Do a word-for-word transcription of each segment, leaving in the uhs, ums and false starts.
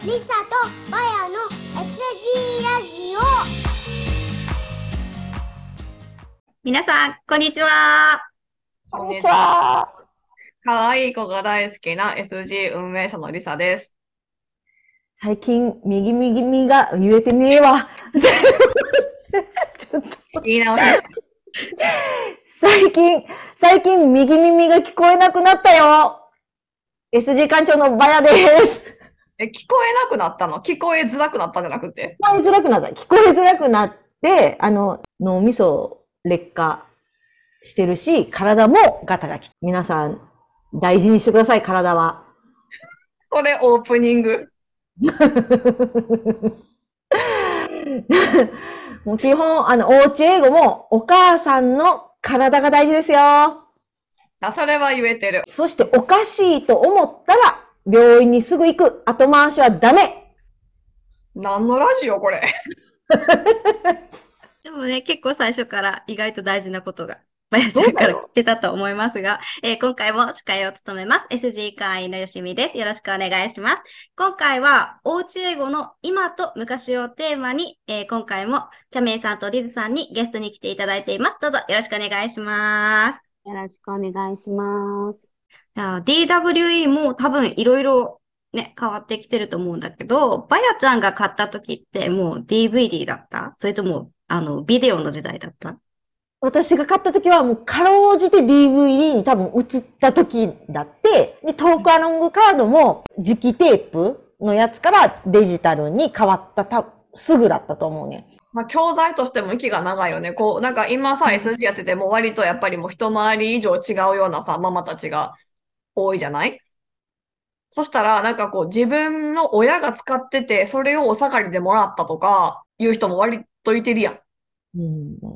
リサとマヤの エスジー ラジオ。 皆さん、こんにちは。 こんにちは。かわいい子が大好きな エスジー 運営者のリサです。 最近、右右右が言えてねえわ。ちょっと。 言い直し。 最近、最近、右耳が聞こえなくなったよ。エスジー 館長のバヤです。 え、聞こえなくなったの？聞こえづらくなったんじゃなくて？ 聞こえづらくなった。聞こえづらくなって、あの、脳みそ劣化してるし、体もガタがきて。皆さん、大事にしてください、体は。 それオープニング。 もう基本、あの、おうち英語もお母さんの体が大事ですよ。あ、 それは言えてる。 そしておかしいと思ったら、病院にすぐ行く。後回しはダメ。 何のラジオこれ。 でもね、結構最初から意外と大事なことが、バヤちゃんから聞けたと思いますが、えー、今回も司会を務めます。エスジー 会員のよしみです。よろしくお願いします。今回は、おうち英語の今と昔をテーマに、えー、今回もキャメイさんとリズさんにゲストに来ていただいています。どうぞよろしくお願いします。 よろしくお願いします。 ディーダブリューイー も多分いろいろね、変わってきてると思うんだけど、バヤちゃんが買った時ってもう ディーブイディー だった？それとも、あの、ビデオの時代だった？ 私が買った時はもうかろうじて ディーブイディー に多分映った時だって、で、トークアロングカードも磁気テープのやつからデジタルに変わったた、すぐだったと思うね。 まあ、教材としても息が長いよね。こう、なんか今さ、エスジー やってても割とやっぱりもう一回り以上違うようなさ、ママたちが多いじゃない？そしたら、なんかこう、自分の親が使ってて、それをお下がりでもらったとか、いう人も割といてるやん。 うん、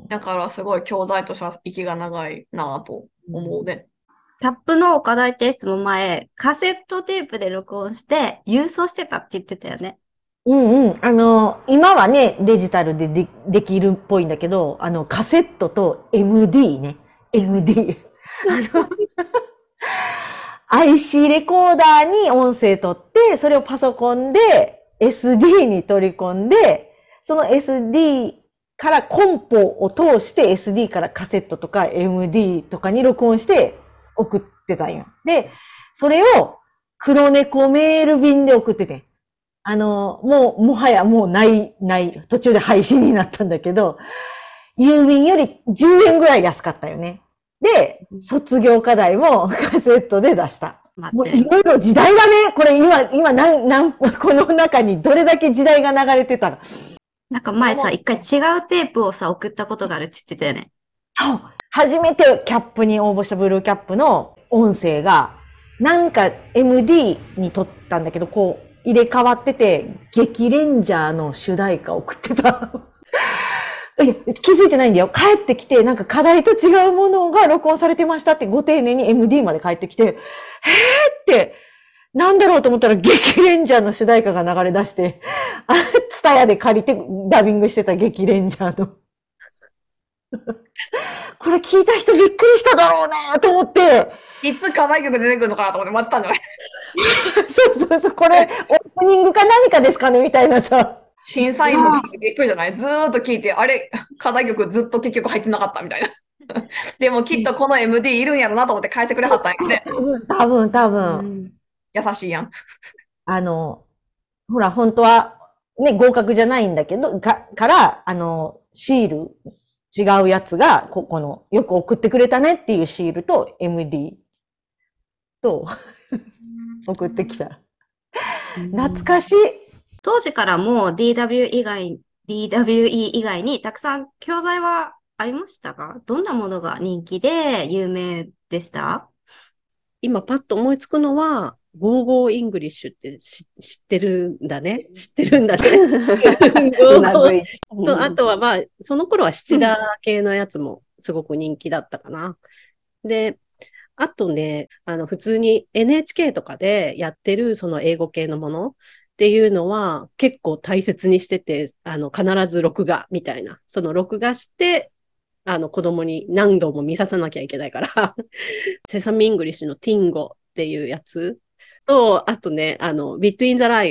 だからすごい教材としては息が長いなぁと思うね。 キャップの課題提出も前、カセットテープで録音して郵送してたって言ってたよね。 うんうん。あの、今はね、デジタルででできるっぽいんだけど、あの、カセットと エムディー ね。エムディー。あの、アイシー レコーダーに音声取って、それをパソコンで エスディー に取り込んで、その エスディー からコンポを通して エスディー からカセットとか エムディー とかに録音して送ってたんよ。で、それを黒猫メール便で送ってて。あの、もう、もはやもうない、ない、途中で廃止になったんだけど、郵便よりじゅうえんぐらい安かったよね。で、卒業課題もカセットで出した。もういろいろ時代だね。これ今、今、なん、なん、この中にどれだけ時代が流れてたら。 なんか前さ、一回違うテープをさ、送ったことがあるって言ってたよね。 そう。初めてキャップに応募したブルーキャップの音声が、なんか エムディー に撮ったんだけど、こう、入れ替わってて、激レンジャーの主題歌を送ってた。いや、気づいてないんだよ。帰ってきて、なんか課題と違うものが録音されてましたってご丁寧に エムディー まで帰ってきて、へーって、なんだろうと思ったら激レンジャーの主題歌が流れ出して、あ、ツタヤで借りてダビングしてた激レンジャーの。これ聞いた人びっくりしただろうなと思って。 いつ課題曲出てくるのかなと思って待ってたんじゃない？ そうそうそう、これオープニングか何かですかねみたいなさ。 審査員も聞いてびっくりじゃない？ずーっと聞いて、あれ、課題曲ずっと結局入ってなかったみたいな。でもきっとこの エムディー いるんやろなと思って返してくれはったんやね。 多分、多分。 優しいやん。 あの、ほら、本当はね、合格じゃないんだけど、か、から、あの、シール、違うやつが、ここの、よく送ってくれたねっていうシールと エムディー と送ってきた。懐かしい。 当時からも ディーダブリュー 以外、ディーダブリューイー 以外にたくさん教材はありましたか？どんなものが人気で有名でした？ 今パッと思いつくのは、ゴーゴーイングリッシュって知ってるんだね。知ってるんだね。とあとはまあ、その頃は七田系のやつもすごく人気だったかな。で、あとね、あの、普通に エヌエイチケー とかでやってるその英語系のものっていうのは結構大切にしてて、あの、必ず録画みたいな。その録画して、あの、子供に何度も見させなきゃいけないからセサミイングリッシュのティンゴっていうやつと、あとね、あの、ビットインザライオンっ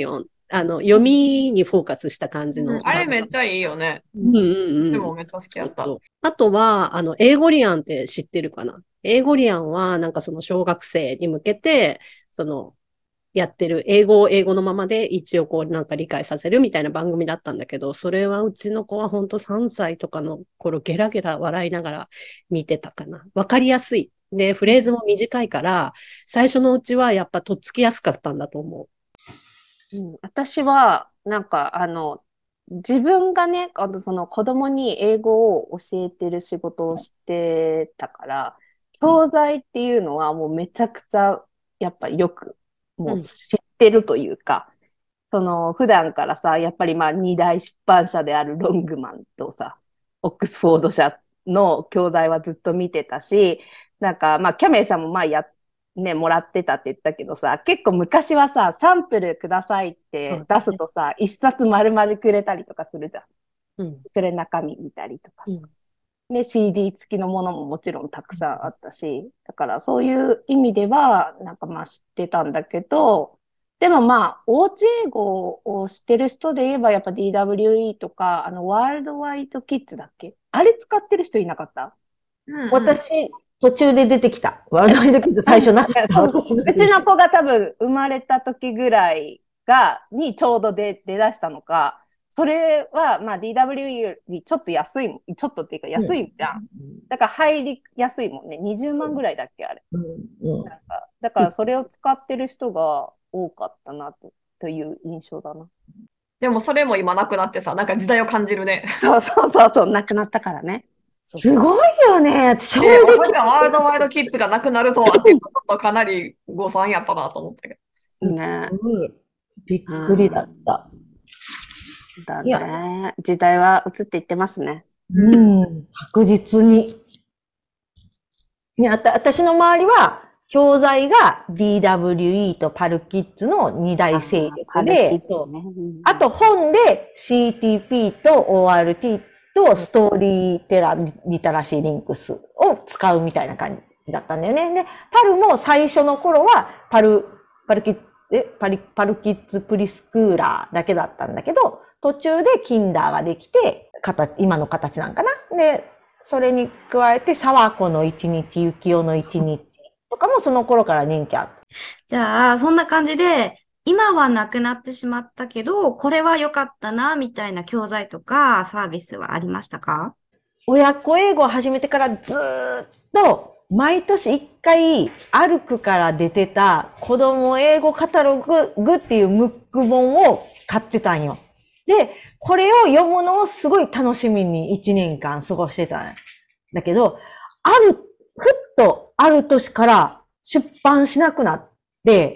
あの、読みにフォーカスした感じのうん、あれ漫画。 めっちゃいいよね。 うんうんうん。 でもめっちゃ好きやった。 そうそうあとは、あの、英語リアンって知ってるかな？英語リアンは、なんかその小学生に向けて、その、やってる英語を英語のままで一応こうなんか理解させるみたいな番組だったんだけど、それはうちの子は本当さんさいとかの頃ゲラゲラ笑いながら見てたかな。わかりやすい。で、フレーズも短いから、最初のうちはやっぱとっつきやすかったんだと思うん、私は、なんか、あの、自分がね、あとその子供に英語を教えてる仕事をしてたから、教材っていうのはもうめちゃくちゃ、やっぱりよく、もう知ってるというか、その普段からさ、やっぱりまあ二大出版社であるロングマンとさ、オックスフォード社の教材はずっと見てたし、なんかまあキャメイさんもまあや、ね、もらってたって言ったけどさ、結構昔はさ、サンプルくださいって出すとさ、一冊丸々くれたりとかするじゃん。 う。うん。 それ中身見たりとかさ。 うんで、シーディー 付きのものももちろんたくさんあったし、だからそういう意味では、なんかまあ知ってたんだけど、でもまあ、おうち英語を知ってる人で言えば、やっぱ ディーダブリューイー とか、あの、ワールドワイドキッズだっけあれ使ってる人いなかった？ うんうん、 私、途中で出てきた。ワールドワイドキッズ最初なかった。私のうちの子が多分生まれた時ぐらいが、にちょうど出、出だしたのか、それは、まあ ディーダブリューイー よりちょっと安いもん、ちょっとっていうか安いじゃん。だから入りやすいもんね。にじゅうまんぐらいだっけ、あれ。 うんうんなんかだからそれを使ってる人が多かったなと、という印象だな。 でもそれも今なくなってさ、なんか時代を感じるね。 そうそうそうそう、なくなったからね。 そうすごいよね。衝で、まさ撃。 かワールドワイドキッズがなくなるとはっていうと、ちょっとかなり誤算やったなと思ったけど。 ね。 すごいびっくりだった。 だいやね。時代は移っていってますね。 うん、確実に。ね、あた、私の周りは、教材が ディーダブリューイー とパルキッズの二大勢力で、そうね。うんあと本で シーティーピー と オーアールティー とストーリーテラ、リタラシーリンクスを使うみたいな感じだったんだよね。で、パルも最初の頃はパル、パルキッえ、パリ、パルキッズプリスクーラーだけだったんだけど、途中でキンダーができて、形、今の形なんかな。で、それに加えて、沢子の一日、幸男の一日とかもその頃から人気あった。 じゃあ、そんな感じで、今はなくなってしまったけど、これは良かったな、みたいな教材とかサービスはありましたか？ 親子英語を始めてからずーっと、毎年一回、アルクから出てた子供英語カタログっていうムック本を買ってたんよ。で、これを読むのをすごい楽しみに一年間過ごしてたんだけど、ある、ふっとある年から出版しなくなって、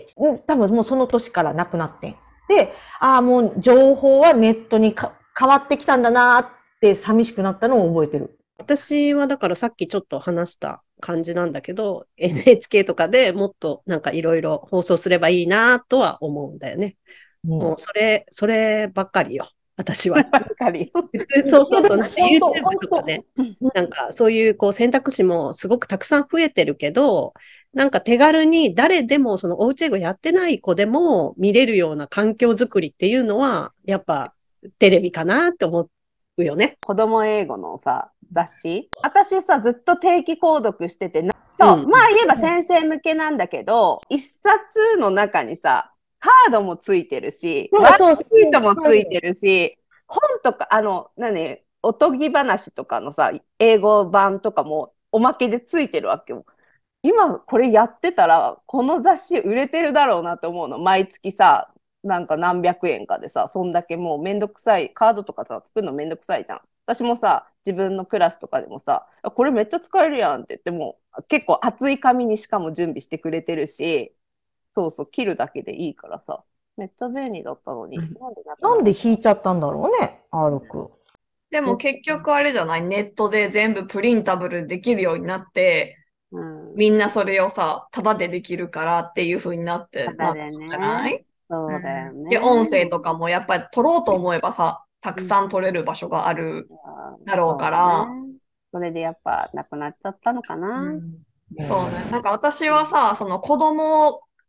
多分もうその年からなくなってん。で、ああ、もう情報はネットにか変わってきたんだなーって寂しくなったのを覚えてる。 私はだからさっきちょっと話した感じなんだけど、エヌエイチケー とかでもっとなんかいろいろ放送すればいいなとは思うんだよね。 うんもうそれ、そればっかりよ。私は。 ばっかり。 別にそうそうそう。なんかいやでも YouTube とかね、なんかそういうこう選択肢もすごくたくさん増えてるけど、なんか手軽に誰でもそのおうち英語やってない子でも見れるような環境づくりっていうのは、やっぱテレビかなって思うよね。 子供英語のさ、雑誌私さ、ずっと定期購読してて、なそう、 うんまあ言えば先生向けなんだけど、一冊の中にさ、カードもついてるし、ワーそうそうクシートもついてるし、本とか、あの、何、おとぎ話とかのさ、英語版とかもおまけでついてるわけよ。今これやってたら、この雑誌売れてるだろうなと思うの。毎月さ、なんか何百円かでさ、そんだけもうめんどくさい、カードとかさ、作るのめんどくさいじゃん。私もさ、自分のクラスとかでもさ、これめっちゃ使えるやんって言っても、結構厚い紙にしかも準備してくれてるし、そうそう、切るだけでいいからさ、めっちゃ便利だったのに。なんでなくななんで引いちゃったんだろうね、アルク。 でも結局あれじゃない、ネットで全部プリンタブルできるようになって、 うん、 みんなそれをさ、タダでできるからっていう風になって、 タダでねなったんじゃない？ そうだよね。 で、音声とかもやっぱり取ろうと思えばさ、たくさん取れる場所があるだろうから、 そうねそれでやっぱなくなっちゃったのかな。 そうね。なんか私はさ、その子供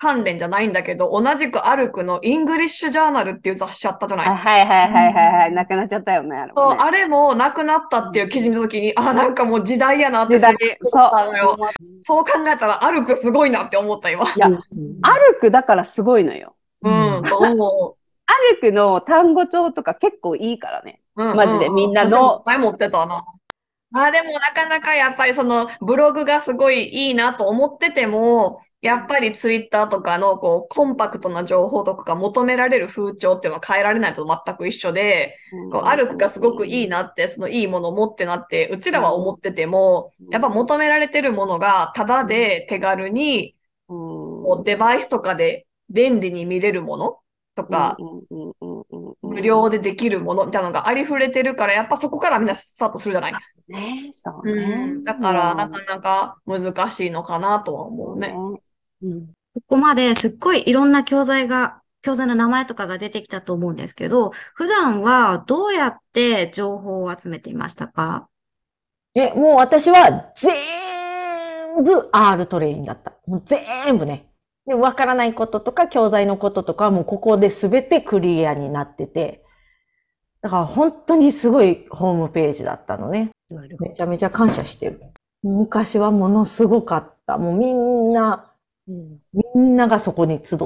関連じゃないんだけど、同じくアルクのイングリッシュジャーナルっていう雑誌あったじゃない。 あ、はいはいはいはいはい。なくなっちゃったよね、あれそう、 もね。 あれもなくなったっていう記事見たときに、あ、なんかもう時代やなって時代すごい、 そう思ったのよ。 思っそう考えたら、アルクすごいなって思った、今。 いや、 うんアルクだからすごいのよ。 うん、と思アルクの単語帳とか結構いいからね。 う。うん、 マジでうん、うん。 みんな私もの、 前持ってたな。まあでもなかなかやっぱりそのブログがすごいいいなと思ってても、やっぱりツイッターとかのこうコンパクトな情報とかが求められる風潮っていうのは変えられないと全く一緒で、こうアルクがすごくいいなって、そのいいものを持ってなって、うちらは思ってても、やっぱ求められてるものがタダで手軽にこうデバイスとかで便利に見れるものとか、無料でできるものみたいなのがありふれてるから、やっぱそこからみんなスタートするじゃない。 ね、そううね。 ん、だからなかなか難しいのかなとは思うね。 うんここまですっごいいろんな教材が、教材の名前とかが出てきたと思うんですけど、普段はどうやって情報を集めていましたか？ え、もう私は全部 R トレインだった。もう全部ね。で、わからないこととか教材のこととかはもうここで全てクリアになってて、だから本当にすごいホームページだったのね。 なるほめちゃめちゃ感謝してる。昔はものすごかった。もうみんな、 ど。うんみんながそこに集って、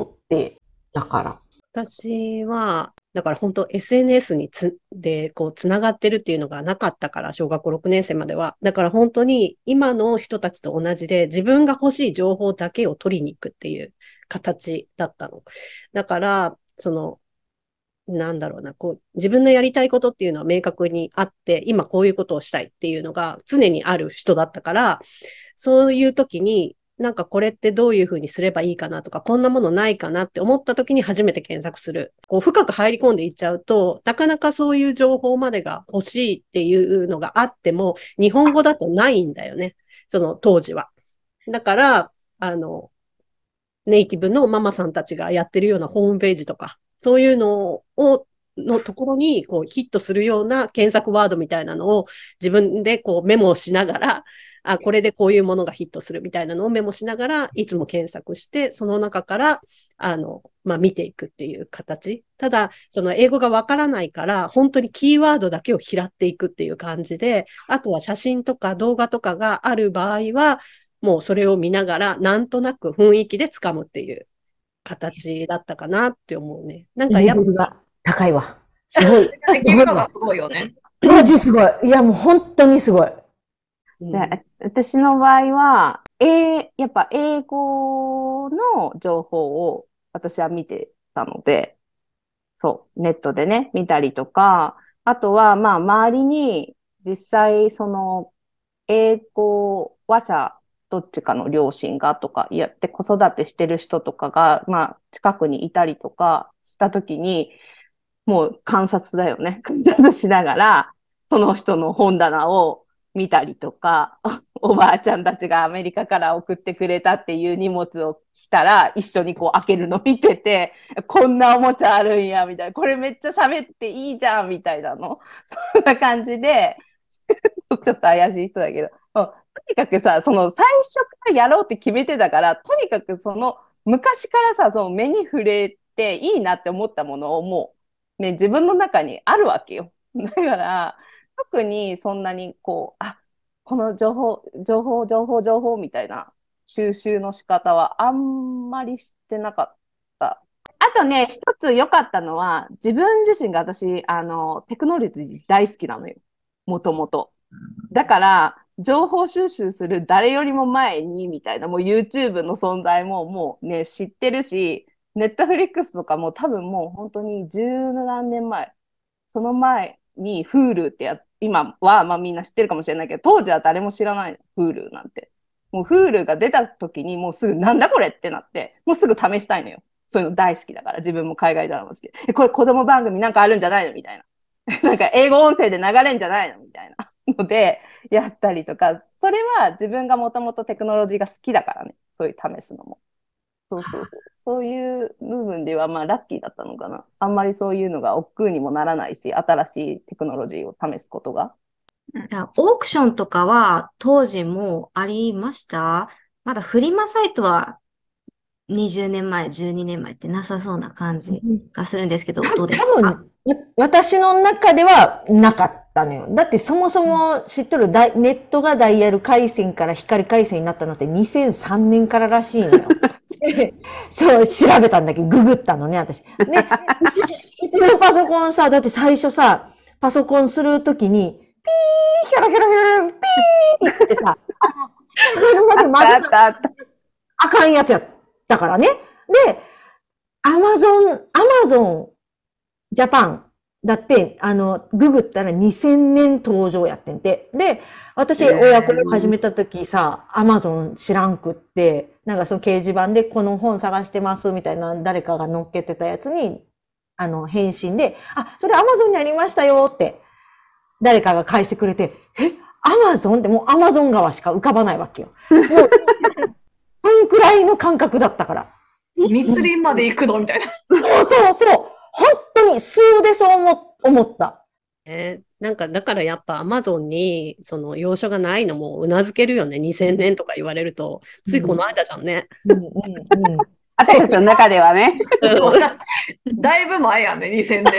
だから。 私は、だから本当 エスエヌエス につ、で、こう、つながってるっていうのがなかったから、小学校ろくねん生までは。だから本当に今の人たちと同じで、自分が欲しい情報だけを取りに行くっていう形だったの。だから、その、なんだろうな、こう、自分のやりたいことっていうのは明確にあって、今こういうことをしたいっていうのが常にある人だったから、そういう時に、なんかこれってどういうふうにすればいいかなとか、こんなものないかなって思った時に初めて検索する。こう深く入り込んでいっちゃうと、なかなかそういう情報までが欲しいっていうのがあっても、日本語だとないんだよね。その当時は。だから、あの、ネイティブのママさんたちがやってるようなホームページとか、そういうのを、のところにこうヒットするような検索ワードみたいなのを自分でこうメモをしながら、あ、これでこういうものがヒットするみたいなのをメモしながら、いつも検索して、その中から、あの、まあ、見ていくっていう形。ただ、その英語がわからないから、本当にキーワードだけを拾っていくっていう感じで、あとは写真とか動画とかがある場合は、もうそれを見ながら、なんとなく雰囲気で掴むっていう形だったかなって思うね。なんかやっぱ、 レベルが高いわ。すごい。 できるのがすごいよね。 マジすごい。いや、もう本当にすごい。 うんで、私の場合は、えやっぱ英語の情報を私は見てたので、そう、ネットでね、見たりとか、あとは、まあ、周りに実際、その、英語話者どっちかの両親がとかやって子育てしてる人とかが、まあ、近くにいたりとかしたときに、もう観察だよね。観察しながら、その人の本棚を見たりとか、おばあちゃんたちがアメリカから送ってくれたっていう荷物を来たら、一緒にこう開けるの見てて、こんなおもちゃあるんや、みたいな。これめっちゃ喋っていいじゃん、みたいなの。そんな感じで、ちょっと怪しい人だけど、とにかくさ、その最初からやろうって決めてたから、とにかくその昔からさ、その目に触れていいなって思ったものをもう、ね、自分の中にあるわけよ。だから、特にそんなにこう、あ、この情報、情報、情報、情報みたいな収集の仕方はあんまりしてなかった。あとね、一つ良かったのは、自分自身が私、あの、テクノロジー大好きなのよ。もともと。だから、情報収集する誰よりも前に、みたいな、もう YouTube の存在ももうね、知ってるし、Netflix とかも多分もう本当に十何年前、その前に Hulu ってや、今はまあみんな知ってるかもしれないけど、当時は誰も知らない Hulu なんて。もう Hulu が出た時にもうすぐなんだこれってなって、もうすぐ試したいのよ。そういうの大好きだから、自分も海外ドラマ好き。え、これ子供番組なんかあるんじゃないのみたいな。なんか英語音声で流れんじゃないのみたいなのでやったりとか、それは自分がもともとテクノロジーが好きだからね、そういう試すのも。そうそうそう。そういう部分ではまあラッキーだったのかな。あんまりそういうのが億劫にもならないし、新しいテクノロジーを試すことが。 オークションとかは当時もありました？まだフリマサイトはにじゅうねんまえ、じゅうにねんまえってなさそうな感じがするんですけど、 たどうでしたか？ 多分、わ私の中ではなかったのよ。だってそもそも知っとるダイネットがダイヤル回線から光回線になったのってにせんさんねんかららしいのよ。でそう、調べたんだけど、ググったのね、私。で、うちうちのパソコンさ、だって最初さ、パソコンするときに、ピー、ヒョロヒョロヒョロ、ピーって言ってさ、あの、スタジオまであっ混ぜたたあったあった。 あかんやつやったからね。で、アマゾン、アマゾンジャパンだって、あの、ググったらにせんねん登場やってんて。で、私、 へー親子を始めた時さ、アマゾン知らんくって、なんかその掲示板でこの本探してますみたいな誰かが載っけてたやつに、あの、返信で、あ、それアマゾンにありましたよって、誰かが返してくれて、え、アマゾンってもうアマゾン川しか浮かばないわけよ。もう、そんくらいの感覚だったから。 密林まで行くのみたいな。 そうそうそう。本当に数でそう思思った。 えーなんか、だからやっぱアマゾンに、その、要所がないのもうなずけるよね。にせんねんとか言われると、ついこの間じゃんね。 うんうんうん。 私たちの中ではね。 だいぶ前やね、にせんねん。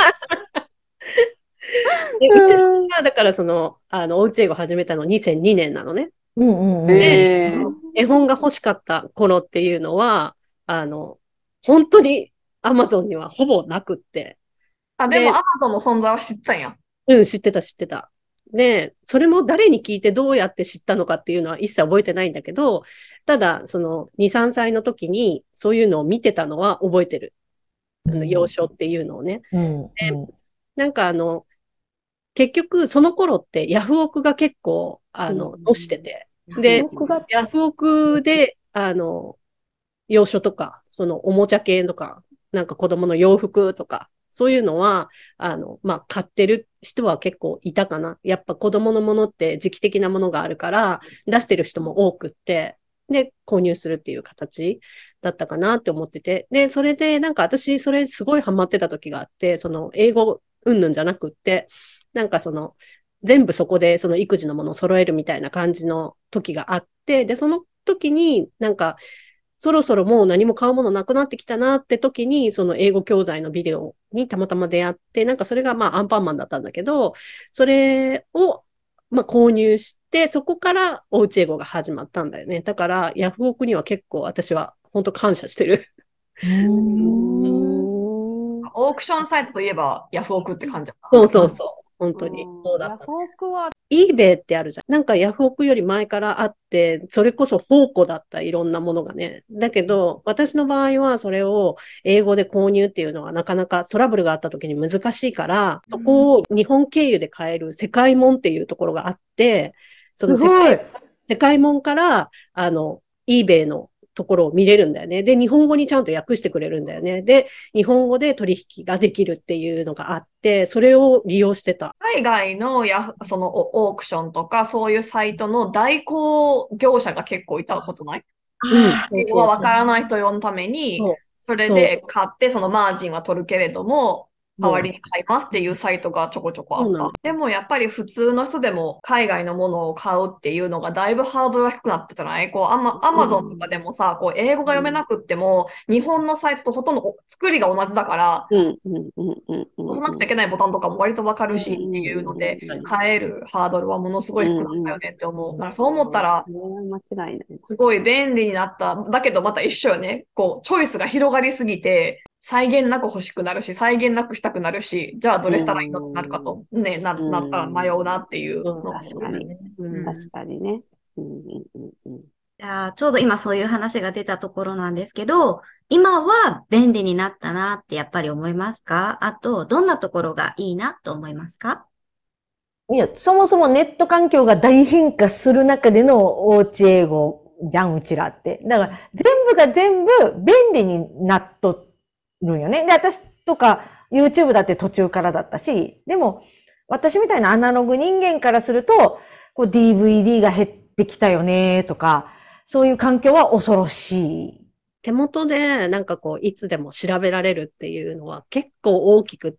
で、うちが、だからその、あの、おうち英語始めたのにせんにねんなのね。 うんうんうん。 で、 えー絵本が欲しかった頃っていうのは、あの、本当にアマゾンにはほぼなくって。 あ、でもで Amazon の存在は知ってたんや。 うん、知ってた、知ってた。で、それも誰に聞いてどうやって知ったのかっていうのは一切覚えてないんだけど、ただ、そのに、さんさいの時にそういうのを見てたのは覚えてる。あの、幼少っていうのをね。 うんうん。 なんかあの、結局その頃ってヤフオクが結構、あの、 うん推してて。で、 僕が、 ヤフオクで、あの、洋書とか、そのおもちゃ系とか、なんか子供の洋服とか、そういうのは、あの、まあ、買ってる人は結構いたかな。やっぱ子供のものって時期的なものがあるから、出してる人も多くって、で、購入するっていう形だったかなって思ってて。で、それで、なんか私、それすごいハマってた時があって、その、英語うんぬんじゃなくって、なんかその、全部そこでその育児のものを揃えるみたいな感じの時があって、で、その時になんか、そろそろもう何も買うものなくなってきたなって時に、その英語教材のビデオにたまたま出会って、なんかそれがまあアンパンマンだったんだけど、それをまあ購入して、そこからおうち英語が始まったんだよね。だからヤフオクには結構私は本当感謝してる。 うーん。 オークションサイトといえばヤフオクって感じだった。 そうそうそう。本当に。そうだった。 ヤフオクは、 eBay ってあるじゃん。なんかヤフオクより前からあって、それこそ宝庫だったいろんなものがね。だけど、私の場合はそれを英語で購入っていうのはなかなかトラブルがあった時に難しいから、そこを日本経由で買える世界門っていうところがあって、その世すごい。 界、世界門から、あの、eBay のところを見れるんだよね。で、日本語にちゃんと訳してくれるんだよね。で、日本語で取引ができるっていうのがあって、それを利用してた。 海外のやそのオオークションとかそういうサイトの代行業者が結構いたことない？ うん。 英語がわからない人用のために、 そうそれで買ってそのマージンは取るけれども、代わりそうに買いますっていうサイトがちょこちょこあったそうなの。。 でもやっぱり普通の人でも海外のものを買うっていうのがだいぶハードルが低くなったじゃない？こうアマ、アマゾンとかでもさ、こう英語が読めなくっても、日本のサイトとほとんど作りが同じだから、 うんうんうんうんうん。 押さなくちゃいけないボタンとかも割とわかるしっていうので、買えるハードルはものすごい低くなったよねって思う。だからそう思ったら、 それは間違いない。 すごい便利になった。だけどまた一緒よね。こう、チョイスが広がりすぎて、際限なく欲しくなるし、際限なくしたくなるし、じゃあどれしたらいいのってなるかと、ね、な、 うんなったら迷うなっていううんのが確かに。 うん確かにね。うんうんうんうん。 いやーちょうど今そういう話が出たところなんですけど、今は便利になったなってやっぱり思いますか？あと、どんなところがいいなと思いますか？ いや、そもそもネット環境が大変化する中でのおうち英語じゃん、うちらって。だから、全部が全部便利になっとるんよね。で、私とか YouTube だって途中からだったし、でも、私みたいなアナログ人間からすると、こう ディーブイディー が減ってきたよねとか、そういう環境は恐ろしい。 手元でなんかこう、いつでも調べられるっていうのは結構大きくって、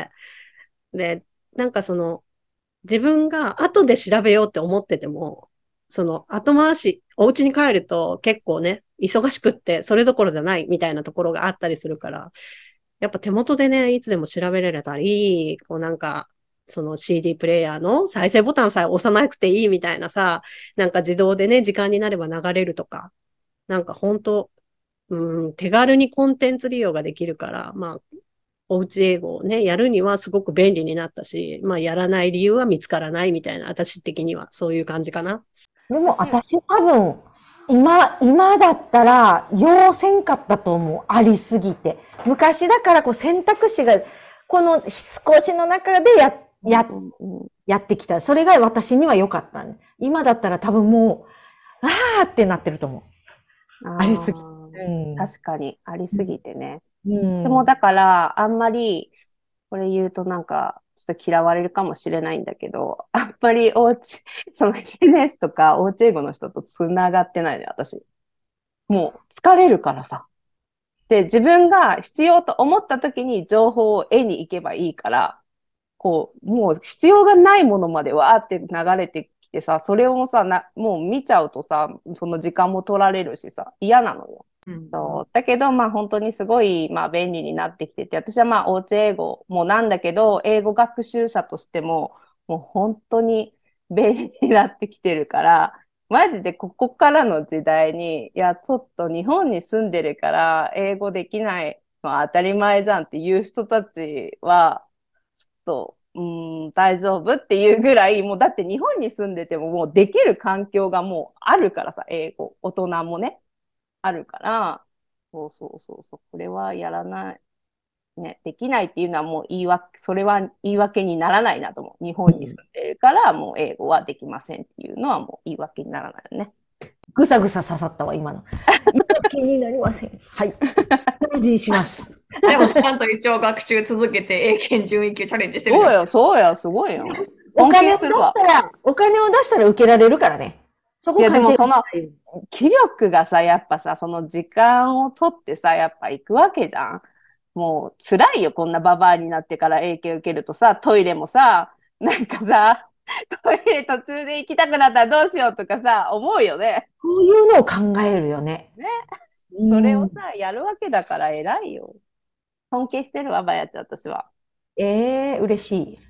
で、なんかその、自分が後で調べようって思ってても、 その後回し、お家に帰ると結構ね、忙しくってそれどころじゃないみたいなところがあったりするから、やっぱ手元でね、いつでも調べられたり、こうなんか、その シーディー プレイヤーの再生ボタンさえ押さなくていいみたいなさ、なんか自動でね、時間になれば流れるとか、なんか本当、うん、手軽にコンテンツ利用ができるから、まあ、おうち英語をね、やるにはすごく便利になったし、まあ、やらない理由は見つからないみたいな、私的にはそういう感じかな。 でも私多分、今、今だったら、要せんかったと思う。ありすぎて。昔だからこう選択肢が、この少しの中でや、や、 うんうんやってきた。それが私には良かったんで。今だったら多分もう、あーってなってると思う。ありすぎ。 あうん。 ー確かに、ありすぎてね。 うん。 でもだから、あんまり、これ言うとなんか、ちょっと嫌われるかもしれないんだけど、あんまりおうち、その エスエヌエス とかおうち英語の人とつながってないのよ、私。もう疲れるからさ。で、自分が必要と思った時に情報を得に行けばいいから、こう、もう必要がないものまでわーって流れてきてさ、それをさ、な、もう見ちゃうとさ、その時間も取られるしさ、嫌なのよ。 うんそう。だけど、まあ本当にすごい、まあ便利になってきてて、私はまあおうち英語もなんだけど、英語学習者としても、もう本当に便利になってきてるから、マジでここからの時代に、いや、ちょっと日本に住んでるから英語できないのは当たり前じゃんっていう人たちは、ちょっと、うーん、大丈夫っていうぐらい、もうだって日本に住んでてももうできる環境がもうあるからさ、英語、大人もね。あるから、そうそうそうそう、これはやらない、ね、できないっていうのはもう言い訳、それは言い訳にならないなと思う。日本に住んでるから、もう英語はできませんっていうのはもう言い訳にならないよね。 ぐさぐさ刺さったわ、今の。気になりません。はい。大事にします。 でもちゃんと一応学習続けて英検準一級チャレンジしてるじゃん。 そうよ、そうよ、すごいよ。 お金を出尊敬するわしたら、お金を出したら受けられるからね。そこいやでも勘違いその気力がさ、やっぱさ、その時間を取ってさ、やっぱ行くわけじゃん。もう辛いよ、こんなババアになってから英検受けるとさ、トイレもさ、なんかさ、トイレ途中で行きたくなったらどうしようとかさ、思うよね。 こういうのを考えるよね。 ね。 うんそれをさ、やるわけだから偉いよ。尊敬してるわ、バヤちゃん、私は。 ええ嬉しい。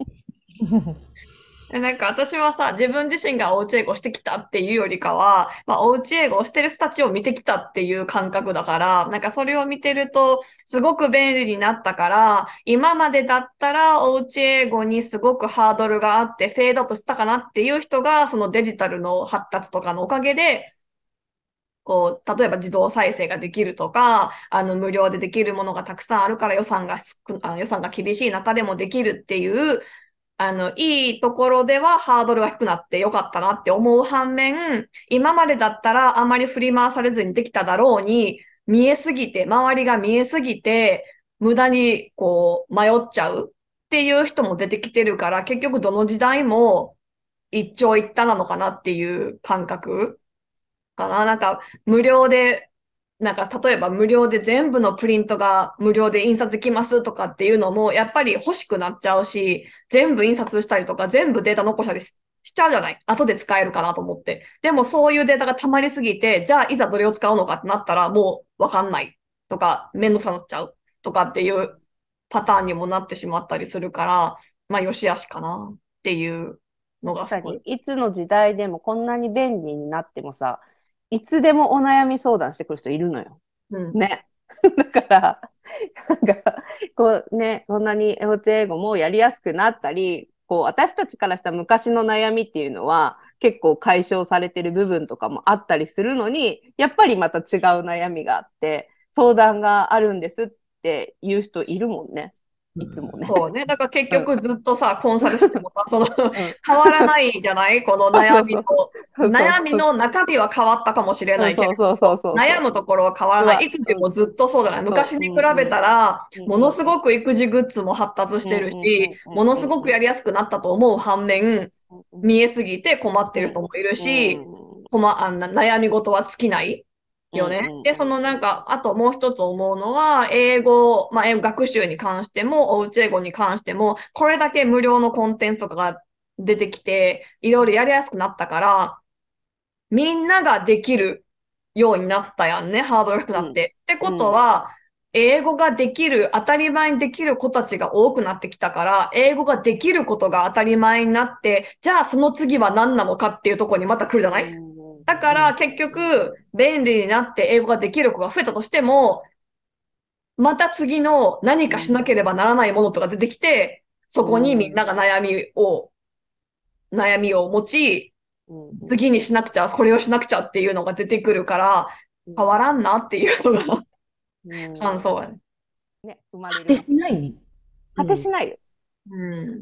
でなんか私はさ、自分自身がおうち英語してきたっていうよりかは、まあ、おうち英語をしてる人たちを見てきたっていう感覚だから、なんかそれを見てると、すごく便利になったから、今までだったらおうち英語にすごくハードルがあって、フェードアウトしたかなっていう人が、そのデジタルの発達とかのおかげで、こう、例えば自動再生ができるとか、あの、無料でできるものがたくさんあるから予算が少あの予算が厳しい中でもできるっていう、あの、いいところではハードルが低くなってよかったなって思う反面、今までだったらあまり振り回されずにできただろうに、見えすぎて、周りが見えすぎて、無駄にこう迷っちゃうっていう人も出てきてるから、結局どの時代も一長一短なのかなっていう感覚かな。なんか無料で、なんか例えば無料で全部のプリントが無料で印刷できますとかっていうのもやっぱり欲しくなっちゃうし、全部印刷したりとか全部データ残したりししちゃうじゃない。後で使えるかなと思って。でもそういうデータが溜まりすぎて、じゃあいざどれを使うのかってなったらもうわかんないとか、めんどくさくなっちゃうとかっていうパターンにもなってしまったりするから、まあよしあしかなっていうのがすごい。 確かに、いつの時代でもこんなに便利になってもさ、いつでもお悩み相談してくる人いるのよ。 うん。 ね。だから、なんか、こうね、こんなに幼稚英語もやりやすくなったり、こう、私たちからした昔の悩みっていうのは、結構解消されてる部分とかもあったりするのに、やっぱりまた違う悩みがあって、相談があるんですって言う人いるもんね。いつもね。 そうね。だから結局ずっとさ、コンサルしてもさ、その、 うん変わらないじゃないこの悩みの。 そうそう悩みの中身は変わったかもしれないけれそうそうそうそうど、悩むところは変わらない。 うわ育児もずっとそうじゃない。昔に比べたら、ものすごく育児グッズも発達してるし、ものすごくやりやすくなったと思う反面、見えすぎて困ってる人もいるし、困あんな悩み事は尽きないよね。で、そのなんか、あともう一つ思うのは、英語、まあ、英語学習に関しても、おうち英語に関しても、これだけ無料のコンテンツとかが出てきて、いろいろやりやすくなったから、 みんなができるようになったやんね、ハードルが低くなって。ってことは、英語ができる、当たり前にできる子たちが多くなってきたから、英語ができることが当たり前になって、じゃあその次は何なのかっていうところにまた来るじゃない？だから結局、便利になって英語ができる子が増えたとしても、また次の何かしなければならないものとか出てきて、そこにみんなが悩みを、悩みを持ち、次にしなくちゃ、これをしなくちゃっていうのが出てくるから、変わらんなっていうのが感想やね。 ね、生まれる。 果てしないね。 果てしないよ。 うん。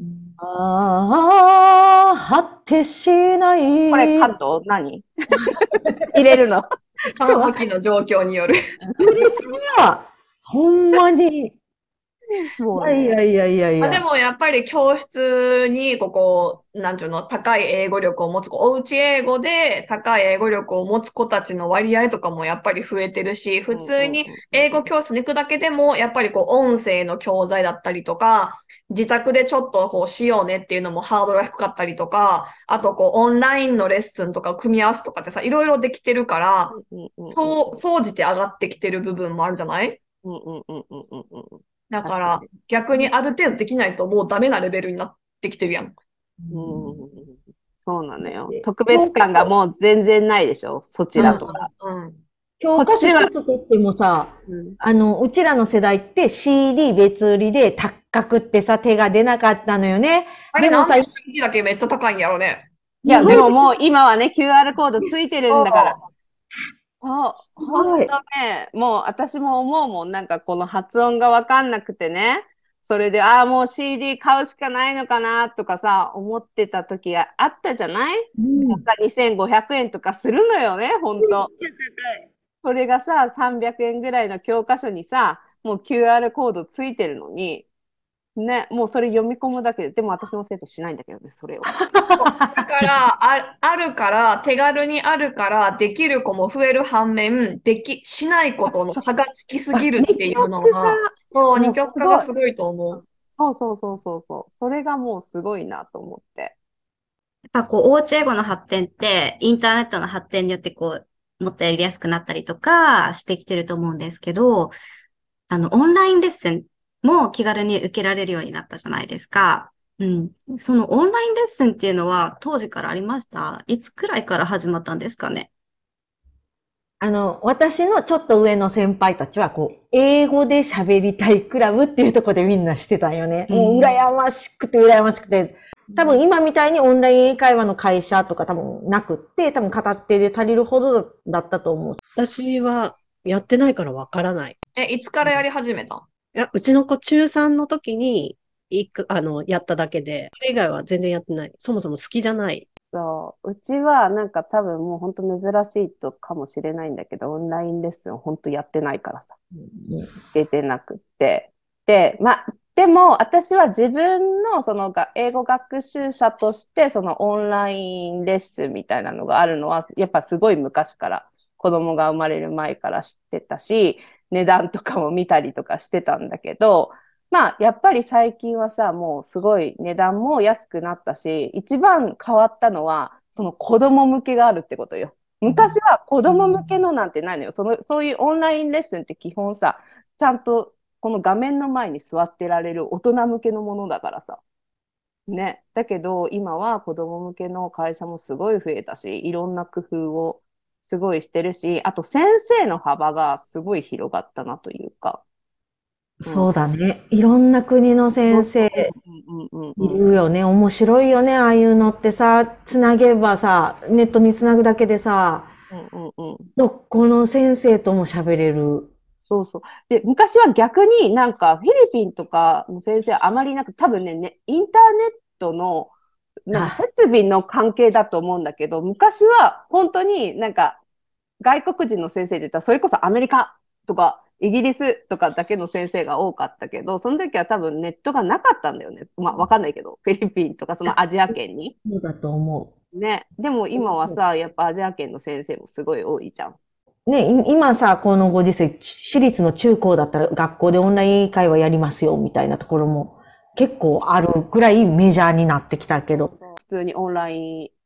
ああ、果てしない。 これカット何入れるの。 その時の状況による。 嬉しいわ。ほんまに。 そういやいやいやいやいまあ、でや。 もやっぱり教室にここ、なんていうの、高い英語力を持つ子、おうち英語で高い英語力を持つ子たちの割合とかもやっぱり増えてるし、普通に英語教室に行くだけでも、やっぱりこう音声の教材だったりとか、自宅でちょっとこうしようねっていうのもハードルが低かったりとか、あとこうオンラインのレッスンとか組み合わせとかってさ、いろいろできてるから、そう、総じて上がってきてる部分もあるじゃない？ うんうんうんうんうんうん。 だから逆にある程度できないともうダメなレベルになってきてるやん。 うん、そうなのよ。特別感がもう全然ないでしょ、そちらとか。 うんうん、 教科書一つとってもさ、うん、あの、うちらの世代って シーディー 別売りで高くってさ、手が出なかったのよね。 あれ、でもさ、シーディー だけめっちゃ高いんやろね。 いや、でももう今はね、キューアール コードついてるんだから。そう、ほんとね、もう私も思うもん、なんかこの発音がわかんなくてね、それで、ああ、もう シーディー 買うしかないのかなとかさ、思ってた時があったじゃない？うん、にせんごひゃくえんとかするのよね、ほんと。それがさ、さんびゃくえんぐらいの教科書にさ、もう キューアール コードついてるのに、ね、もうそれ読み込むだけで、でも私の生徒しないんだけどね、それを。だからあ、あるから、手軽にあるから、できる子も増える反面、でき、しないことの差がつきすぎるっていうのが、そう、二極化がすごいと思う。 そうそうそうそうそう。それがもうすごいなと思って。 やっぱこう、おうち英語の発展って、インターネットの発展によってこう、もっとやりやすくなったりとかしてきてると思うんですけど、あの、オンラインレッスンも気軽に受けられるようになったじゃないですか。うん。そのオンラインレッスンっていうのは当時からありました？いつくらいから始まったんですかね？ あの、私のちょっと上の先輩たちは、こう、英語で喋りたいクラブっていうところでみんなしてたんよね。もう羨ましくて羨ましくて。多分今みたいにオンライン英会話の会社とか多分なくって、多分片手で足りるほどだったと思う。 私はやってないからわからない。 え、いつからやり始めた？ いや、うちの子中さんの時に、いく、あの、やっただけで、それ以外は全然やってない。そもそも好きじゃない。 そう。うちはなんか多分もう本当珍しいとかもしれないんだけど、オンラインレッスン本当やってないからさ。出てなくって。で、ま、でも私は自分のその英語学習者としてそのオンラインレッスンみたいなのがあるのはやっぱすごい昔から子供が生まれる前から知ってたし、値段とかも見たりとかしてたんだけど、まあ、やっぱり最近はさ、もうすごい値段も安くなったし、一番変わったのは、その子供向けがあるってことよ。昔は子供向けのなんてないのよ。その、そういうオンラインレッスンって基本さ、ちゃんとこの画面の前に座ってられる大人向けのものだからさ。ね。だけど、今は子供向けの会社もすごい増えたし、いろんな工夫をすごいしてるし、あと先生の幅がすごい広がったなというか。 そうだね。いろんな国の先生いるよね。面白いよね。ああいうのってさ、つなげばさ、ネットにつなぐだけでさ、どこの先生とも喋れる。 そうそう。で、昔は逆になんかフィリピンとかの先生あまりなく、多分ね、ねインターネットのなんか設備の関係だと思うんだけど、昔は本当になんか外国人の先生って言ったら、それこそアメリカとか、イギリスとかだけの先生が多かったけど、その時は多分ネットがなかったんだよね。まあ、わかんないけど、フィリピンとかそのアジア圏に。 そうだと思う。ね。でも今はさ、やっぱアジア圏の先生もすごい多いじゃん。 ね、今さ、このご時世、私立の中高だったら学校でオンライン会話やりますよ、みたいなところも結構あるぐらいメジャーになってきたけど。 普通にオンライン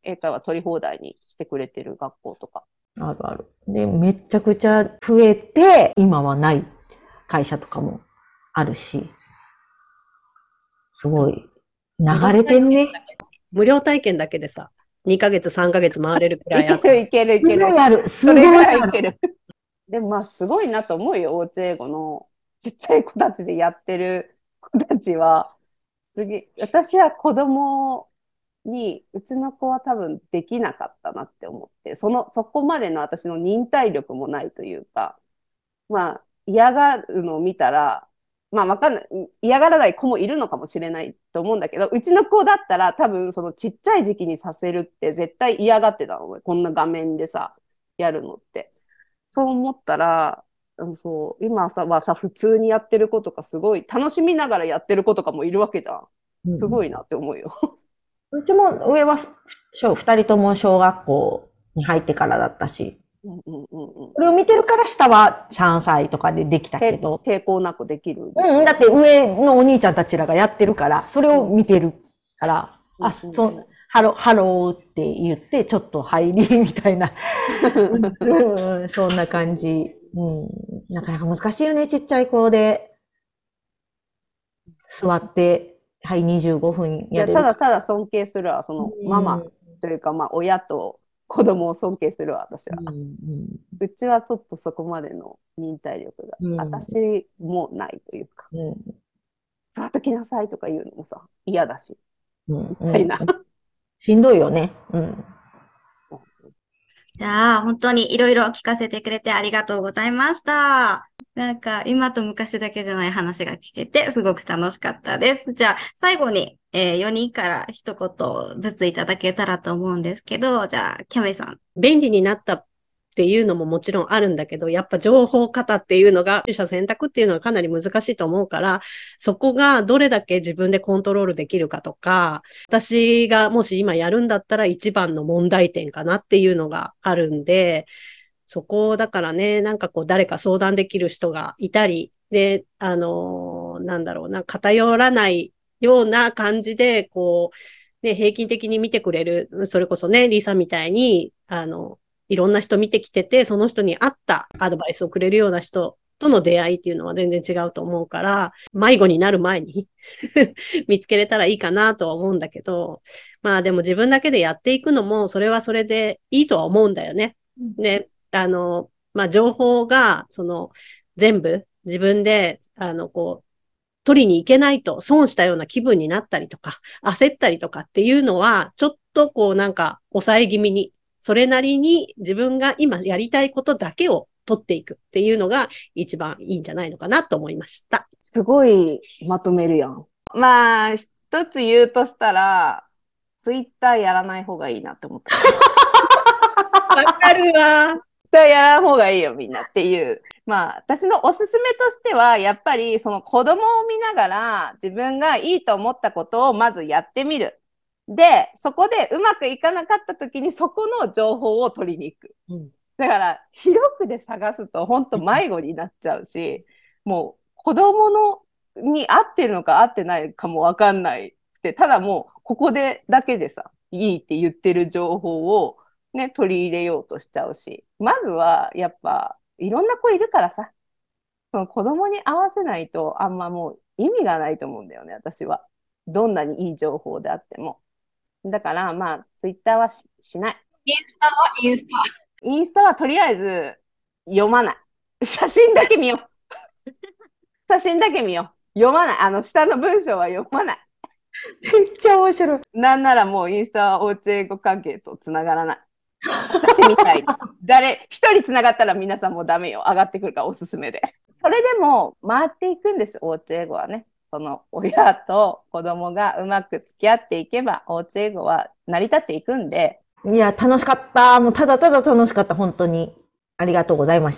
英会話取り放題にしてくれてる学校とか。 あるある。で、めちゃくちゃ増えて、今はない会社とかもあるし、すごい流れてんね。 無料体験だけでさ、にかげつ、さんかげつ回れるくらいあいけるいけるいすける。 ごいある。すそれぐごいある。 らいいける。でもまあすごいなと思うよ、おうち英語のちっちゃい子たちでやってる子たちは。すげ私は子供に、うちの子は多分できなかったなって思って、その、そこまでの私の忍耐力もないというか、まあ嫌がるのを見たら、まあわかんない、嫌がらない子もいるのかもしれないと思うんだけど、うちの子だったら多分そのちっちゃい時期にさせるって絶対嫌がってたの。こんな画面でさ、やるのって。そう思ったら、そう、今さはさ、普通にやってる子とかすごい、楽しみながらやってる子とかもいるわけじゃん。すごいなって思うよ。 うちも上は小二人とも小学校に入ってからだったし、 うんうんうんうん。 それを見てるから下はさんさいとかでできたけど、 抵抗なくできる。 うん、だって上のお兄ちゃんたちらがやってるから、それを見てるから、あ、そ、ハロー、ハローって言って、ちょっと入りみたいな、うん、そんな感じ。うん、なかなか難しいよね、ちっちゃい子で。座って、はい、にじゅうごふんいや、 やれるか。 ただただ尊敬するわ、そのうんママというか、まあ親と子供を尊敬するわ、私は。 うんうんうちはちょっとそこまでの忍耐力が、 うん私もないというか、 うん座っときなさいとか言うのもさ、嫌だし、 うんみたいな。 しんどいよね。うん。 じゃあ、本当にいろいろ聞かせてくれてありがとうございました。なんか、今と昔だけじゃない話が聞けて、すごく楽しかったです。じゃあ、最後に、えー、よにんから一言ずついただけたらと思うんですけど、じゃあ、キャメさん。 便利になったっていうのももちろんあるんだけど、やっぱ情報型っていうのが、取捨選択っていうのはかなり難しいと思うから、そこがどれだけ自分でコントロールできるかとか、私がもし今やるんだったら一番の問題点かなっていうのがあるんで、そこだからね、なんかこう誰か相談できる人がいたり、で、あのーなんだろうな、偏らないような感じで、こう、ね、平均的に見てくれる、それこそね、リーさんみたいに、あの、いろんな人見てきてて、その人に合ったアドバイスをくれるような人との出会いっていうのは全然違うと思うから、迷子になる前に見つけれたらいいかなとは思うんだけど、まあでも自分だけでやっていくのも、それはそれでいいとは思うんだよね。ね、あの、まあ情報が、その、全部自分で、あの、こう、取りに行けないと損したような気分になったりとか、焦ったりとかっていうのは、ちょっとこうなんか抑え気味に、それなりに自分が今やりたいことだけを取っていくっていうのが一番いいんじゃないのかなと思いました。 すごいまとめるやん。まあ、一つ言うとしたら、ツイッターやらない方がいいなって思った。 わかるわ。 ツイッターやらん方がいいよ、みんなっていう。まあ、私のおすすめとしては、やっぱりその子供を見ながら自分がいいと思ったことをまずやってみる。で、そこでうまくいかなかった時にそこの情報を取りに行く。うん、だから、広くで探すと本当迷子になっちゃうし、もう子供のに合ってるのか合ってないかもわかんないくて、ただもうここでだけでさ、いいって言ってる情報をね、取り入れようとしちゃうし、まずはやっぱいろんな子いるからさ、その子供に合わせないとあんまもう意味がないと思うんだよね、私は。どんなにいい情報であっても。だからまあ、ツイッターは し, しない。 インスタはインスタ。 インスタはとりあえず読まない。写真だけ見よう。写真だけ見よう。読まない。あの、下の文章は読まない。 めっちゃ面白い。 なんならもうインスタはおうち英語関係とつながらない。私みたいに。誰、一人つながったら皆さんもダメよ。上がってくるからおすすめで。それでも回っていくんです、おうち英語はね。その親と子供がうまく付き合っていけば、おうち英語は成り立っていくんで。 いや、楽しかった。もうただただ楽しかった。本当に。ありがとうございました。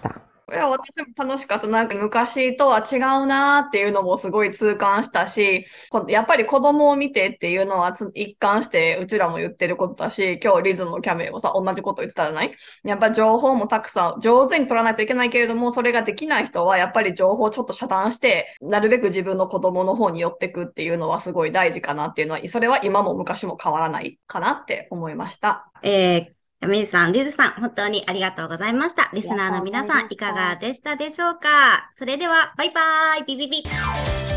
いや、私も楽しかった。なんか昔とは違うなーっていうのもすごい痛感したし、こやっぱり子供を見てっていうのはつ一貫してうちらも言ってることだし、今日リズもキャメもさ、同じこと言ってたじゃない？やっぱ情報もたくさん上手に取らないといけないけれども、それができない人はやっぱり情報をちょっと遮断して、なるべく自分の子供の方に寄ってくっていうのはすごい大事かなっていうのは、それは今も昔も変わらないかなって思いました。 えーメイさん、リズさん、本当にありがとうございました。リスナーの皆さん、 ありがとうございましたいかがでしたでしょうか？それでは、バイバイビビビ